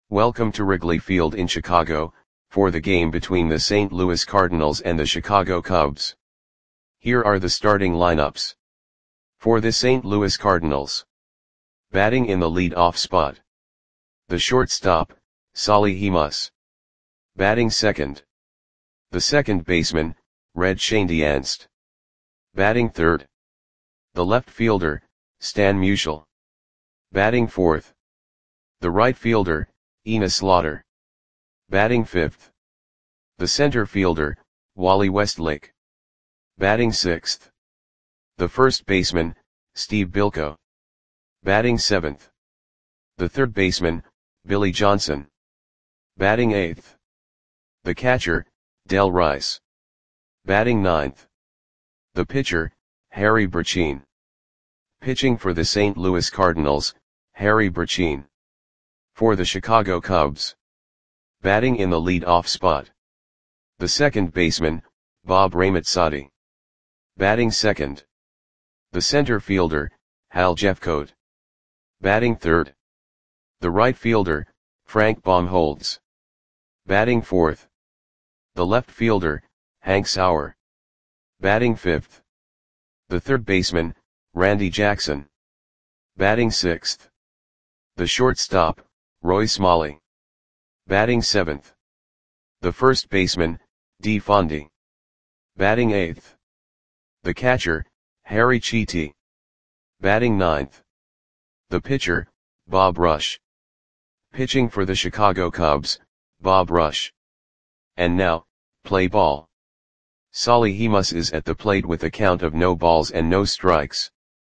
Welcome to Wrigley Field in Chicago, for the game between the St. Louis Cardinals and the Chicago Cubs. Here are the starting lineups. For the St. Louis Cardinals. Batting in the lead-off spot. The shortstop, Solly Hemus. Batting second. The second baseman, Red Schoendienst. Batting third. The left fielder, Stan Musial. Batting fourth. The right fielder, Enos Slaughter. Batting fifth. The center fielder, Wally Westlake. Batting sixth. The first baseman, Steve Bilko. Batting seventh. The third baseman, Billy Johnson. Batting eighth. The catcher, Del Rice. Batting ninth. The pitcher, Harry Brecheen. Pitching for the St. Louis Cardinals, Harry Brecheen. For the Chicago Cubs. Batting in the lead-off spot. The second baseman, Bob Ramazzotti. Batting second. The center fielder, Hal Jeffcoat. Batting third. The right fielder, Frank Baumholtz. Batting fourth. The left fielder, Hank Sauer. Batting fifth. The third baseman, Randy Jackson. Batting sixth. The shortstop, Roy Smalley. Batting seventh. The first baseman, Dee Fondy. Batting eighth. The catcher, Harry Cheete. Batting ninth. The pitcher, Bob Rush. Pitching for the Chicago Cubs, Bob Rush. And now, play ball. Solly Hemus is at the plate with a count of no balls and no strikes.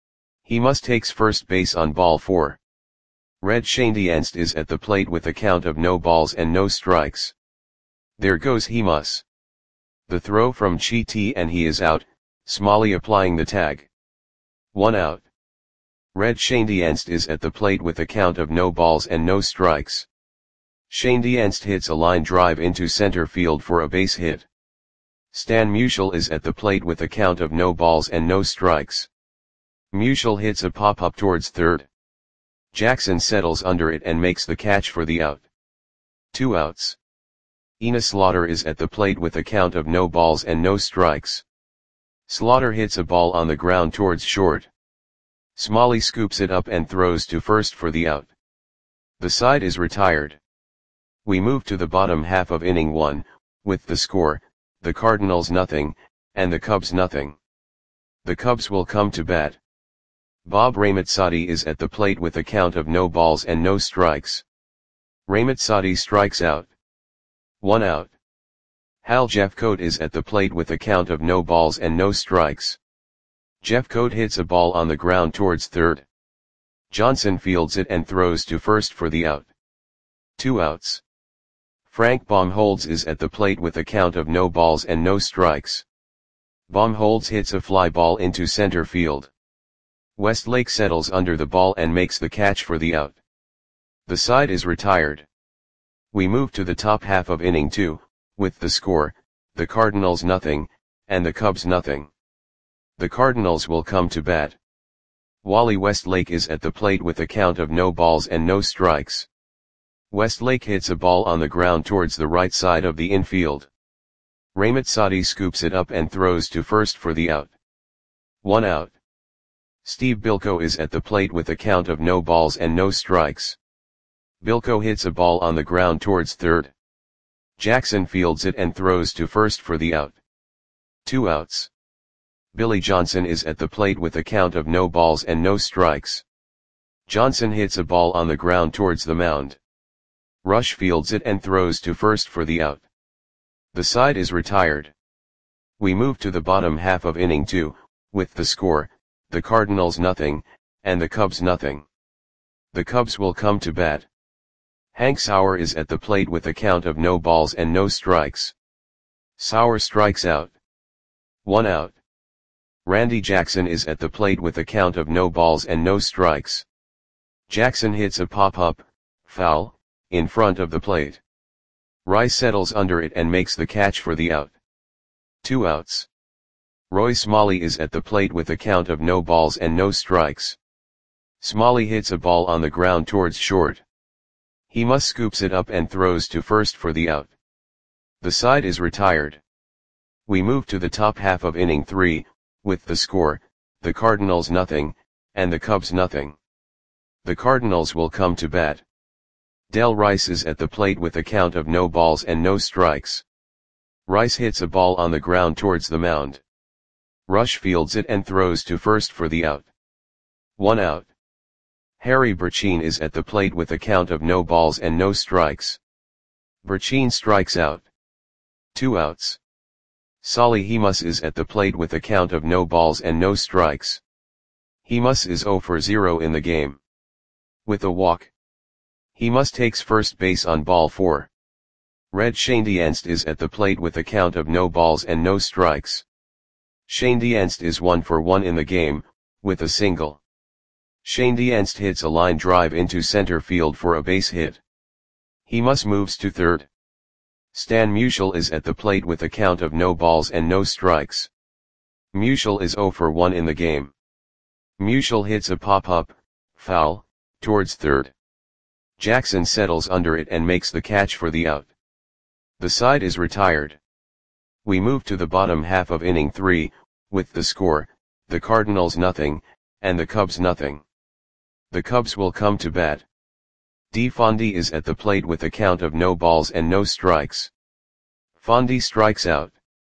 Hemus takes first base on ball 4. Red Schoendienst is at the plate with a count of no balls and no strikes. There goes Hemus. The throw from Cheete and he is out, Smalley applying the tag. 1 out. Red Schoendienst is at the plate with a count of no balls and no strikes. Schoendienst hits a line drive into center field for a base hit. Stan Musial is at the plate with a count of no balls and no strikes. Musial hits a pop-up towards third. Jackson settles under it and makes the catch for the out. 2 outs. Enos Slaughter is at the plate with a count of no balls and no strikes. Slaughter hits a ball on the ground towards short. Smalley scoops it up and throws to first for the out. The side is retired. We move to the bottom half of inning 1, with the score, the Cardinals nothing, and the Cubs nothing. The Cubs will come to bat. Bob Ramazzotti is at the plate with a count of no balls and no strikes. Ramazzotti strikes out. 1 out. Hal Jeffcoat is at the plate with a count of no balls and no strikes. Jeffcoat hits a ball on the ground towards third. Johnson fields it and throws to first for the out. 2 outs. Frank Baumholtz is at the plate with a count of no balls and no strikes. Baumholtz hits a fly ball into center field. Westlake settles under the ball and makes the catch for the out. The side is retired. We move to the top half of inning 2, with the score, the Cardinals nothing, and the Cubs nothing. The Cardinals will come to bat. Wally Westlake is at the plate with a count of no balls and no strikes. Westlake hits a ball on the ground towards the right side of the infield. Ramazzotti scoops it up and throws to first for the out. 1 out. Steve Bilko is at the plate with a count of no balls and no strikes. Bilko hits a ball on the ground towards third. Jackson fields it and throws to first for the out. 2 outs. Billy Johnson is at the plate with a count of no balls and no strikes. Johnson hits a ball on the ground towards the mound. Rush fields it and throws to first for the out. The side is retired. We move to the bottom half of inning 2, with the score, the Cardinals nothing, and the Cubs nothing. The Cubs will come to bat. Hank Sauer is at the plate with a count of no balls and no strikes. Sauer strikes out. 1 out. Randy Jackson is at the plate with a count of no balls and no strikes. Jackson hits a pop-up, foul, in front of the plate. Rice settles under it and makes the catch for the out. 2 outs. Roy Smalley is at the plate with a count of no balls and no strikes. Smalley hits a ball on the ground towards short. He must scoops it up and throws to first for the out. The side is retired. We move to the top half of inning 3, with the score, the Cardinals nothing, and the Cubs nothing. The Cardinals will come to bat. Del Rice is at the plate with a count of no balls and no strikes. Rice hits a ball on the ground towards the mound. Rush fields it and throws to first for the out. 1 out. Harry Burcheen is at the plate with a count of no balls and no strikes. Burcheen strikes out. 2 outs. Solly Hemus is at the plate with a count of no balls and no strikes. Hemus is 0 for 0 in the game. With a walk. Hemus takes first base on ball 4. Red Schoendienst is at the plate with a count of no balls and no strikes. Schoendienst is 1 for 1 in the game, with a single. Schoendienst hits a line drive into center field for a base hit. Hemus moves to third. Stan Musial is at the plate with a count of no balls and no strikes. Musial is 0 for 1 in the game. Musial hits a pop-up, foul, towards third. Jackson settles under it and makes the catch for the out. The side is retired. We move to the bottom half of inning 3, with the score, the Cardinals nothing, and the Cubs nothing. The Cubs will come to bat. D. Fondy is at the plate with a count of no balls and no strikes. Fondy strikes out.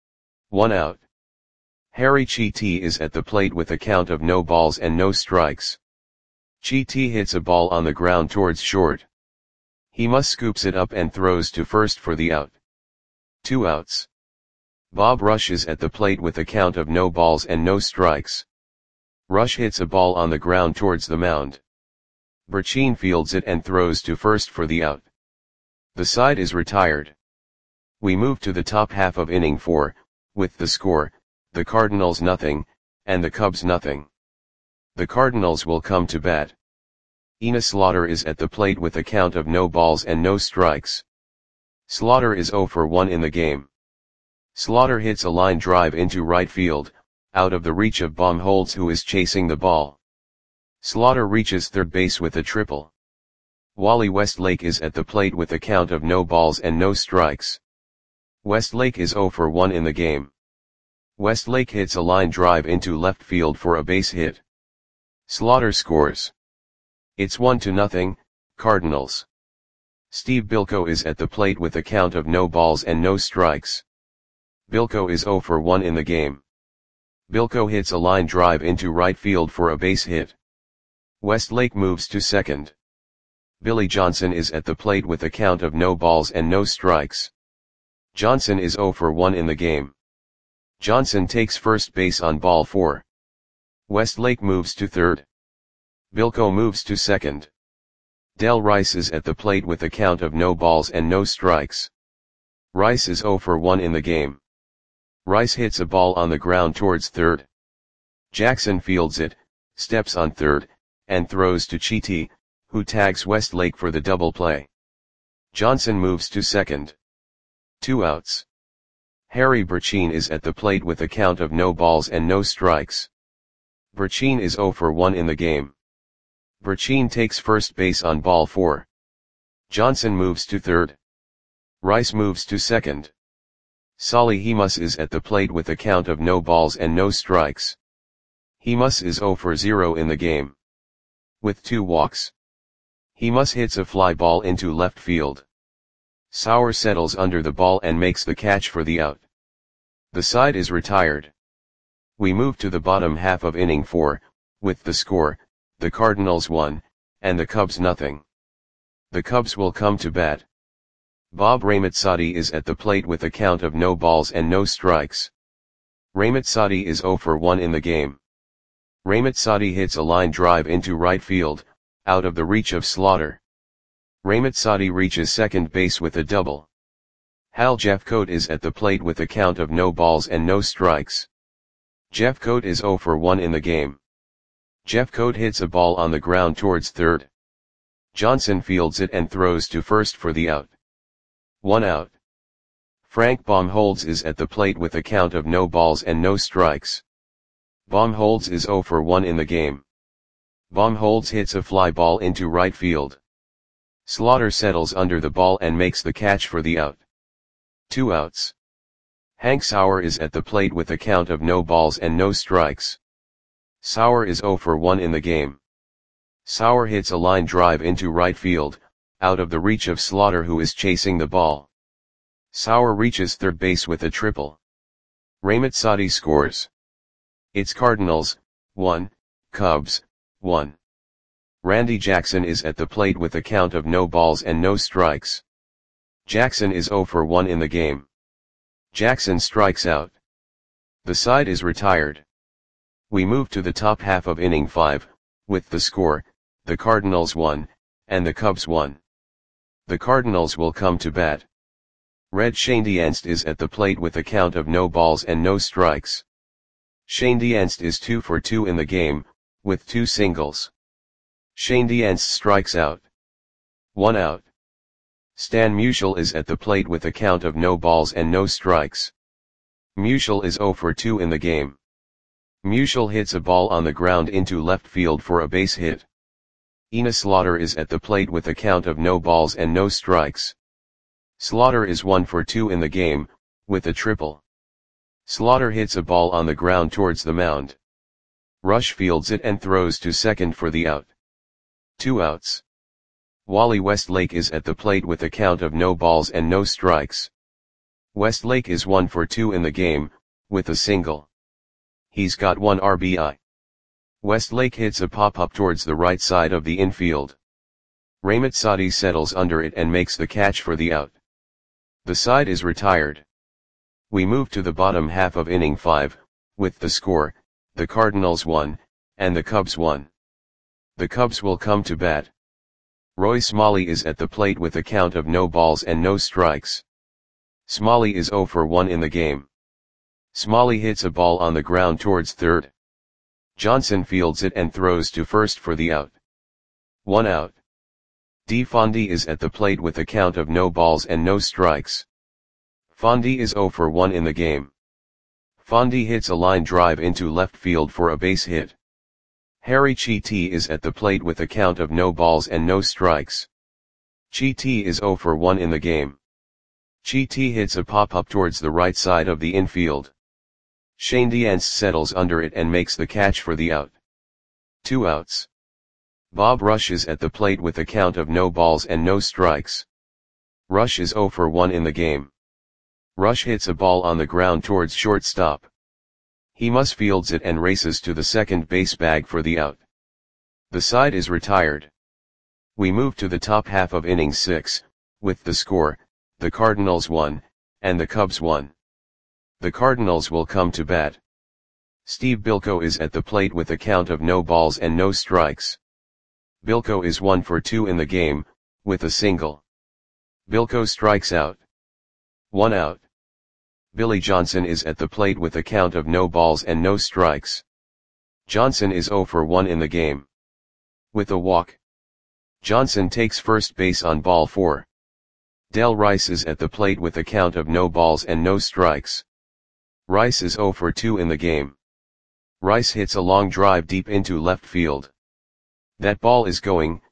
1 out. Harry Chiti is at the plate with a count of no balls and no strikes. Chiti hits a ball on the ground towards short. Hemus scoops it up and throws to first for the out. 2 outs. Bob Rush is at the plate with a count of no balls and no strikes. Rush hits a ball on the ground towards the mound. Burcheen fields it and throws to first for the out. The side is retired. We move to the top half of inning 4, with the score, the Cardinals nothing, and the Cubs nothing. The Cardinals will come to bat. Enos Slaughter is at the plate with a count of no balls and no strikes. Slaughter is 0 for 1 in the game. Slaughter hits a line drive into right field, out of the reach of Baumholtz, who is chasing the ball. Slaughter reaches third base with a triple. Wally Westlake is at the plate with a count of no balls and no strikes. Westlake is 0 for 1 in the game. Westlake hits a line drive into left field for a base hit. Slaughter scores. It's 1-0, Cardinals. Steve Bilko is at the plate with a count of no balls and no strikes. Bilko is 0 for 1 in the game. Bilko hits a line drive into right field for a base hit. Westlake moves to second. Billy Johnson is at the plate with a count of no balls and no strikes. Johnson is 0 for 1 in the game. Johnson takes first base on ball 4. Westlake moves to third. Bilko moves to second. Del Rice is at the plate with a count of no balls and no strikes. Rice is 0 for 1 in the game. Rice hits a ball on the ground towards third. Jackson fields it, steps on third, and throws to Chiti, who tags Westlake for the double play. Johnson moves to second. 2 outs. Harry Burcheen is at the plate with a count of no balls and no strikes. Burcheen is 0 for 1 in the game. Burcheen takes first base on ball 4. Johnson moves to third. Rice moves to second. Solly Hemus is at the plate with a count of no balls and no strikes. Hemus is 0 for 0 in the game. With 2 walks. Hemus hits a fly ball into left field. Sauer settles under the ball and makes the catch for the out. The side is retired. We move to the bottom half of inning 4, with the score, the Cardinals 1, and the Cubs nothing. The Cubs will come to bat. Bob Ramatsadi is at the plate with a count of no balls and no strikes. Ramatsadi is 0 for 1 in the game. Ramatsadi hits a line drive into right field, out of the reach of Slaughter. Ramatsadi reaches second base with a double. Hal Jeffcoat is at the plate with a count of no balls and no strikes. Jeffcoat is 0 for 1 in the game. Jeffcoat hits a ball on the ground towards third. Johnson fields it and throws to first for the out. 1 out. Frank Baumholtz is at the plate with a count of no balls and no strikes. Baumholtz is 0 for 1 in the game. Baumholtz hits a fly ball into right field. Slaughter settles under the ball and makes the catch for the out. 2 outs. Hank Sauer is at the plate with a count of no balls and no strikes. Sauer is 0 for 1 in the game. Sauer hits a line drive into right field, out of the reach of Slaughter, who is chasing the ball. Sauer reaches third base with a triple. Ramitsati scores. It's Cardinals, 1, Cubs, 1. Randy Jackson is at the plate with a count of no balls and no strikes. Jackson is 0 for 1 in the game. Jackson strikes out. The side is retired. We move to the top half of inning 5, with the score, the Cardinals 1, and the Cubs 1. The Cardinals will come to bat. Red Schoendienst is at the plate with a count of no balls and no strikes. Schoendienst is 2 for 2 in the game, with 2 singles. Schoendienst strikes out. 1 out. Stan Musial is at the plate with a count of no balls and no strikes. Musial is 0 for 2 in the game. Musial hits a ball on the ground into left field for a base hit. Enos Slaughter is at the plate with a count of no balls and no strikes. Slaughter is 1 for 2 in the game, with a triple. Slaughter hits a ball on the ground towards the mound. Rush fields it and throws to second for the out. 2 outs. Wally Westlake is at the plate with a count of no balls and no strikes. Westlake is 1 for 2 in the game, with a single. He's got 1 RBI. Westlake hits a pop-up towards the right side of the infield. Ramitsati settles under it and makes the catch for the out. The side is retired. We move to the bottom half of inning 5, with the score, the Cardinals 1, and the Cubs 1. The Cubs will come to bat. Roy Smalley is at the plate with a count of no balls and no strikes. Smalley is 0 for 1 in the game. Smalley hits a ball on the ground towards third. Johnson fields it and throws to first for the out. 1 out. D. Fondy is at the plate with a count of no balls and no strikes. Fondy is 0 for 1 in the game. Fondy hits a line drive into left field for a base hit. Harry Chiti is at the plate with a count of no balls and no strikes. Chiti is 0 for 1 in the game. Chiti hits a pop-up towards the right side of the infield. Schoendienst settles under it and makes the catch for the out. 2 outs. Bob Rush is at the plate with a count of no balls and no strikes. Rush is 0 for 1 in the game. Rush hits a ball on the ground towards shortstop. He fields it and races to the second base bag for the out. The side is retired. We move to the top half of inning 6, with the score, the Cardinals 1, and the Cubs 1. The Cardinals will come to bat. Steve Bilko is at the plate with a count of no balls and no strikes. Bilko is 1 for 2 in the game, with a single. Bilko strikes out. 1 out. Billy Johnson is at the plate with a count of no balls and no strikes. Johnson is 0 for 1 in the game. With a walk. Johnson takes first base on ball 4. Del Rice is at the plate with a count of no balls and no strikes. Rice is 0 for 2 in the game. Rice hits a long drive deep into left field. That ball is gone.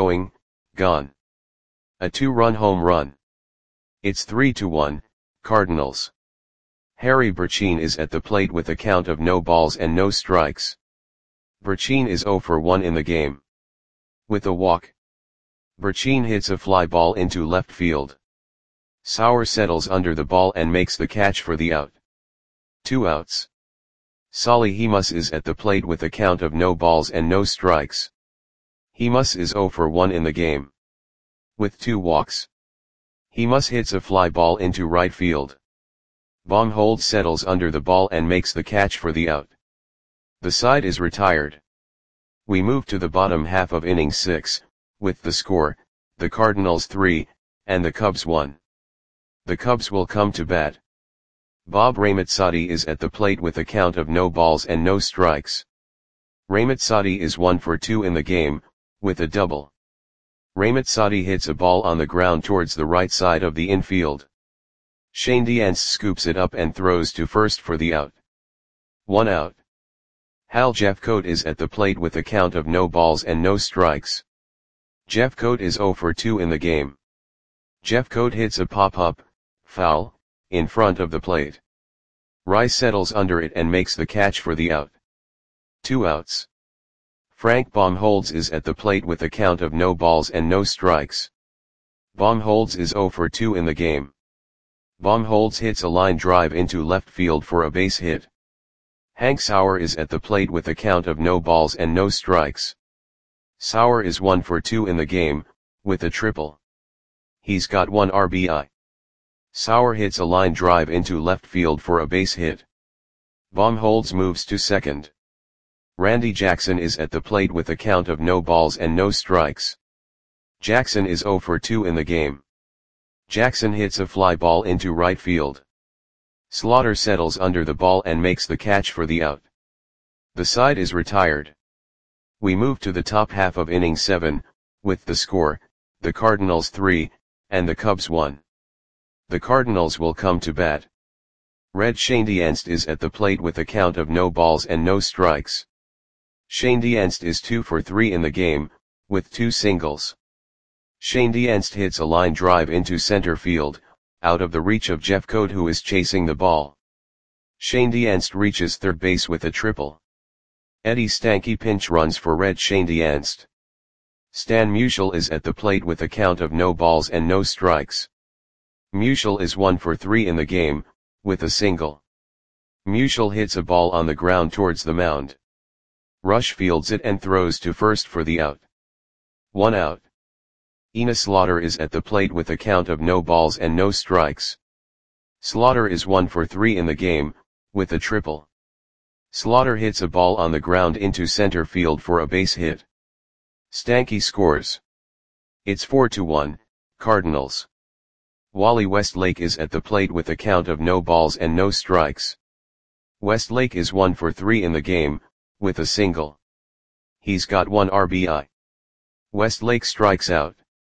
A 2-run home run. It's 3-1, Cardinals. Harry Burcheen is at the plate with a count of no balls and no strikes. Burcheen is 0 for 1 in the game. With a walk. Burcheen hits a fly ball into left field. Sauer settles under the ball and makes the catch for the out. 2 outs. Solly Hemus is at the plate with a count of no balls and no strikes. Hemus is 0 for 1 in the game. With 2 walks. Hemus hits a fly ball into right field. Baumholtz settles under the ball and makes the catch for the out. The side is retired. We move to the bottom half of inning 6, with the score, the Cardinals 3, and the Cubs 1. The Cubs will come to bat. Bob Ramitsati is at the plate with a count of no balls and no strikes. Ramitsati is 1 for 2 in the game, with a double. Ramitsati hits a ball on the ground towards the right side of the infield. Schoendienst scoops it up and throws to first for the out. 1 out. Hal Jeffcoat is at the plate with a count of no balls and no strikes. Jeffcoat is 0 for 2 in the game. Jeffcoat hits a pop-up, foul, in front of the plate. Rice settles under it and makes the catch for the out. 2 outs. Frank Baumholtz is at the plate with a count of no balls and no strikes. Baumholtz is 0 for 2 in the game. Baumholtz hits a line drive into left field for a base hit. Hank Sauer is at the plate with a count of no balls and no strikes. Sauer is 1 for 2 in the game, with a triple. He's got 1 RBI. Sauer hits a line drive into left field for a base hit. Baumholtz moves to second. Randy Jackson is at the plate with a count of no balls and no strikes. Jackson is 0 for 2 in the game. Jackson hits a fly ball into right field. Slaughter settles under the ball and makes the catch for the out. The side is retired. We move to the top half of inning 7, with the score, the Cardinals 3, and the Cubs 1. The Cardinals will come to bat. Red Schoendienst is at the plate with a count of no balls and no strikes. Schoendienst is 2 for 3 in the game, with 2 singles. Schoendienst hits a line drive into center field, out of the reach of Jeffcoat who is chasing the ball. Schoendienst reaches third base with a triple. Eddie Stanky pinch runs for Red Schoendienst. Stan Musial is at the plate with a count of no balls and no strikes. Musial is 1 for 3 in the game, with a single. Musial hits a ball on the ground towards the mound. Rush fields it and throws to first for the out. 1 out. Ina Slaughter is at the plate with a count of no balls and no strikes. Slaughter is 1 for 3 in the game, with a triple. Slaughter hits a ball on the ground into center field for a base hit. Stanky scores. It's 4-1, Cardinals. Wally Westlake is at the plate with a count of no balls and no strikes. Westlake is 1 for 3 in the game, with a single. He's got 1 RBI. Westlake strikes out.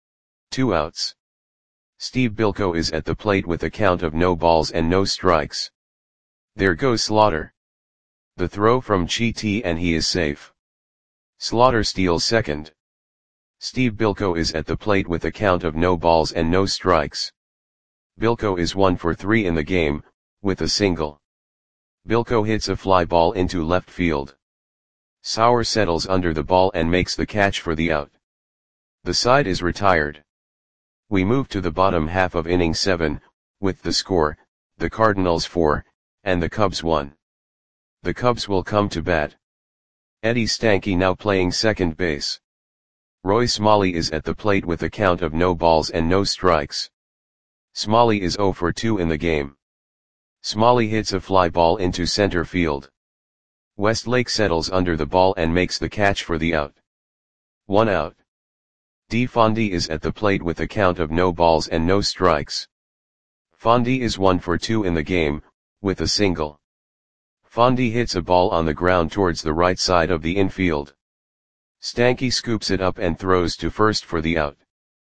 2 outs. Steve Bilko is at the plate with a count of no balls and no strikes. There goes Slaughter. The throw from Chiti and he is safe. Slaughter steals second. Steve Bilko is at the plate with a count of no balls and no strikes. Bilko is 1 for 3 in the game, with a single. Bilko hits a fly ball into left field. Sauer settles under the ball and makes the catch for the out. The side is retired. We move to the bottom half of inning 7, with the score, the Cardinals 4, and the Cubs 1. The Cubs will come to bat. Eddie Stanky now playing second base. Roy Smalley is at the plate with a count of no balls and no strikes. Smalley is 0 for 2 in the game. Smalley hits a fly ball into center field. Westlake settles under the ball and makes the catch for the out. 1 out. D. Fondy is at the plate with a count of no balls and no strikes. Fondy is 1 for 2 in the game, with a single. Fondy hits a ball on the ground towards the right side of the infield. Stanky scoops it up and throws to first for the out.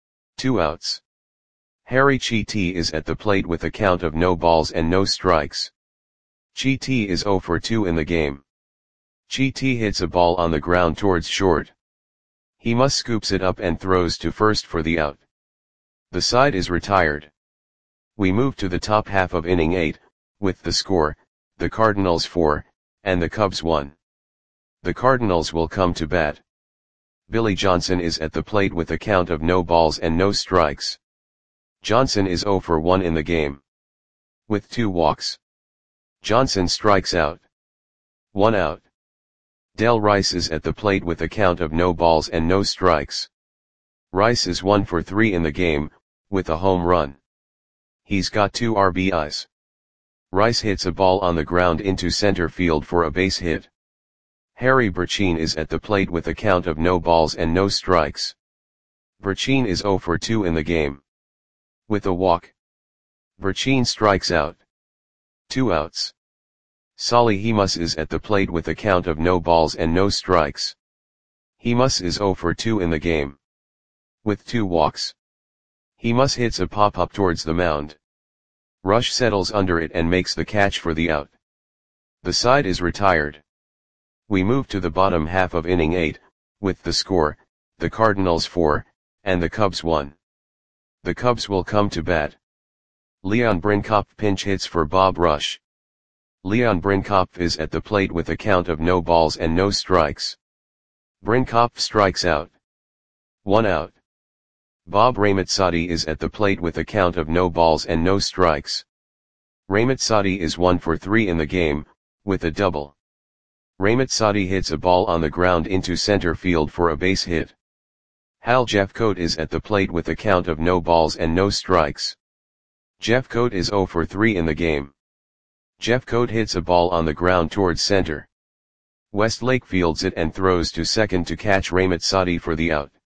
2 outs. Harry Chiti is at the plate with a count of no balls and no strikes. Chiti is 0 for 2 in the game. Chiti hits a ball on the ground towards short. He must scoops it up and throws to first for the out. The side is retired. We move to the top half of inning 8, with the score, the Cardinals 4, and the Cubs 1. The Cardinals will come to bat. Billy Johnson is at the plate with a count of no balls and no strikes. Johnson is 0 for 1 in the game. With 2 walks. Johnson strikes out. 1 out. Del Rice is at the plate with a count of no balls and no strikes. Rice is 1 for 3 in the game, with a home run. He's got 2 RBIs. Rice hits a ball on the ground into center field for a base hit. Harry Burcheen is at the plate with a count of no balls and no strikes. Burcheen is 0 for 2 in the game. With a walk. Burcheen strikes out. 2 outs. Solly Hemus is at the plate with a count of no balls and no strikes. Hemus is 0 for 2 in the game. With 2 walks. Hemus hits a pop-up towards the mound. Rush settles under it and makes the catch for the out. The side is retired. We move to the bottom half of inning 8, with the score, the Cardinals 4, and the Cubs won. The Cubs will come to bat. Leon Brinkhoff pinch hits for Bob Rush. Leon Brinkhoff is at the plate with a count of no balls and no strikes. Brinkhoff strikes out. 1 out. Bob Ramazzotti is at the plate with a count of no balls and no strikes. Ramazzotti is 1 for 3 in the game, with a double. Ramazzotti hits a ball on the ground into center field for a base hit. Hal Jeffcoat is at the plate with a count of no balls and no strikes. Jeffcoat is 0 for 3 in the game. Jeffcoat hits a ball on the ground towards center. Westlake fields it and throws to second to catch Ramazzotti for the out.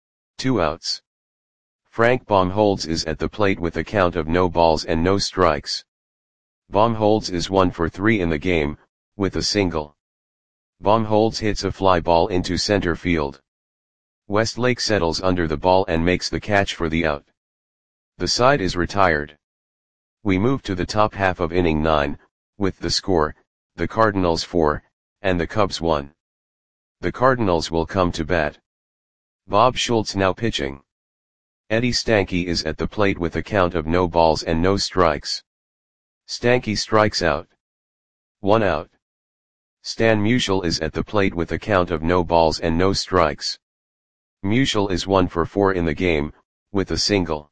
2 outs. Frank Baumholtz is at the plate with a count of no balls and no strikes. Baumholtz is 1 for 3 in the game, with a single. Baumholtz hits a fly ball into center field. Westlake settles under the ball and makes the catch for the out. The side is retired. We move to the top half of inning 9, with the score, the Cardinals 4, and the Cubs 1. The Cardinals will come to bat. Bob Schultz now pitching. Eddie Stanky is at the plate with a count of no balls and no strikes. Stanky strikes out. 1 out. Stan Musial is at the plate with a count of no balls and no strikes. Musial is 1 for 4 in the game, with a single.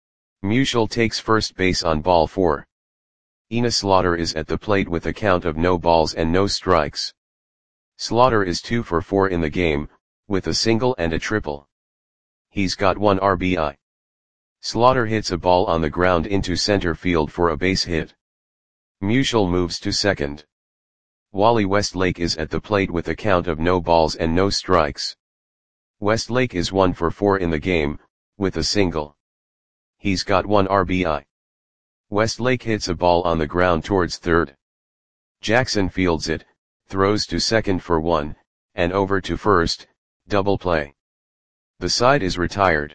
Musial takes first base on ball 4. Enos Slaughter is at the plate with a count of no balls and no strikes. Slaughter is 2 for 4 in the game, with a single and a triple. He's got 1 RBI. Slaughter hits a ball on the ground into center field for a base hit. Musial moves to second. Wally Westlake is at the plate with a count of no balls and no strikes. Westlake is 1 for 4 in the game, with a single. He's got 1 RBI. Westlake hits a ball on the ground towards third. Jackson fields it, throws to second for 1, and over to first, double play. The side is retired.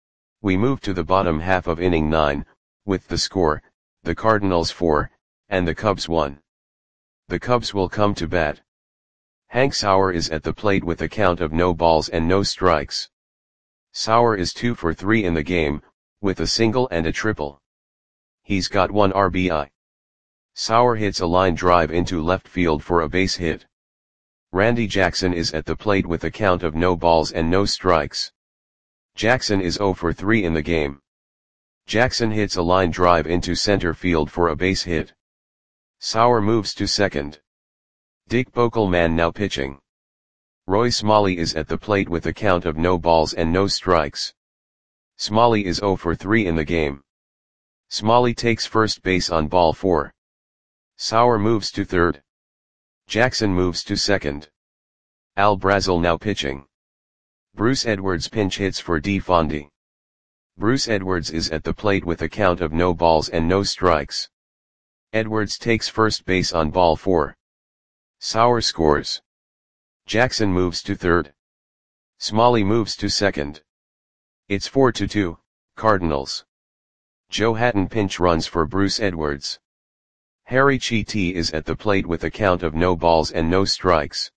We move to the bottom half of inning 9, with the score, the Cardinals 4, and the Cubs 1. The Cubs will come to bat. Hank Sauer is at the plate with a count of no balls and no strikes. Sauer is 2 for 3 in the game, with a single and a triple. He's got 1 RBI. Sauer hits a line drive into left field for a base hit. Randy Jackson is at the plate with a count of no balls and no strikes. Jackson is 0 for 3 in the game. Jackson hits a line drive into center field for a base hit. Sauer moves to second. Dick Bokelman now pitching. Roy Smalley is at the plate with a count of no balls and no strikes. Smalley is 0 for 3 in the game. Smalley takes first base on ball 4. Sauer moves to third. Jackson moves to second. Al Brazel now pitching. Bruce Edwards pinch hits for D. Fondy. Bruce Edwards is at the plate with a count of no balls and no strikes. Edwards takes first base on ball 4. Sauer scores. Jackson moves to third. Smalley moves to second. It's 4-2, Cardinals. Joe Hatton pinch runs for Bruce Edwards. Harry Chiti is at the plate with a count of no balls and no strikes.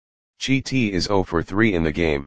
Chiti is 0 for 3 in the game.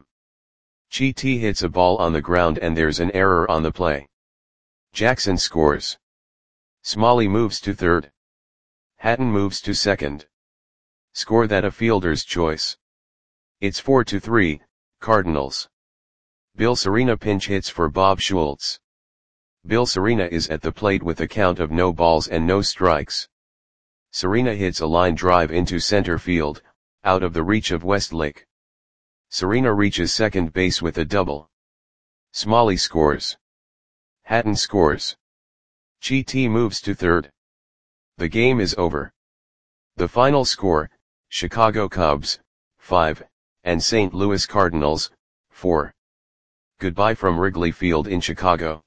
Chiti hits a ball on the ground and there's an error on the play. Jackson scores. Smalley moves to third. Hatton moves to second. Score that a fielder's choice. It's 4-3, Cardinals. Bill Serena pinch hits for Bob Schultz. Bill Serena is at the plate with a count of no balls and no strikes. Serena hits a line drive into center field, out of the reach of Westlake. Serena reaches second base with a double. Smalley scores. Hatton scores. Chiti moves to third. The game is over. The final score, Chicago Cubs, 5, and St. Louis Cardinals, 4. Goodbye from Wrigley Field in Chicago.